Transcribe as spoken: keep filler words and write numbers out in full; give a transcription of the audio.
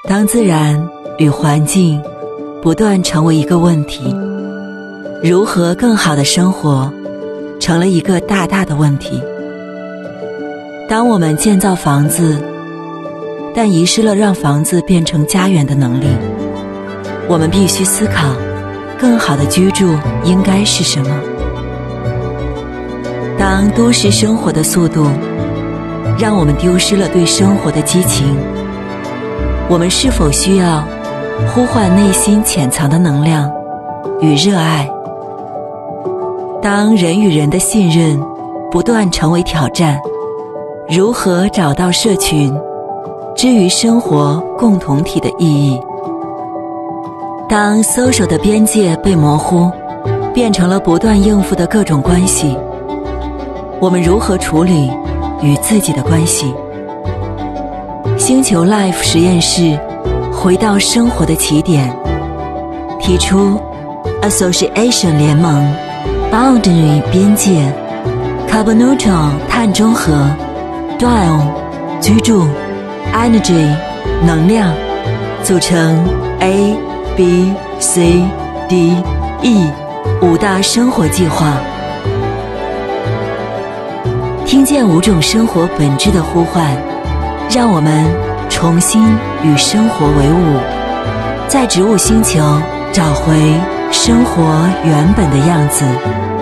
当自然与环境不断成为一个问题，如何更好的生活成了一个大大的问题。当我们建造房子，但遗失了让房子变成家园的能力，我们必须思考更好的居住应该是什么。当都市生活的速度让我们丢失了对生活的激情，我们是否需要呼唤内心潜藏的能量与热爱？当人与人的信任不断成为挑战，如何找到社群之于生活共同体的意义？当 social 的边界被模糊，变成了不断应付的各种关系，我们如何处理与自己的关系？星球 Life 实验室回到生活的起点，提出 Association 联盟、Boundary 边界、Carbon Neutral 碳中和、Dwell 居住、Energy 能量，组成 A B C D E 五大生活计划。听见五种生活本质的呼唤，让我们重新与生活为伍，在植物星球找回生活原本的样子。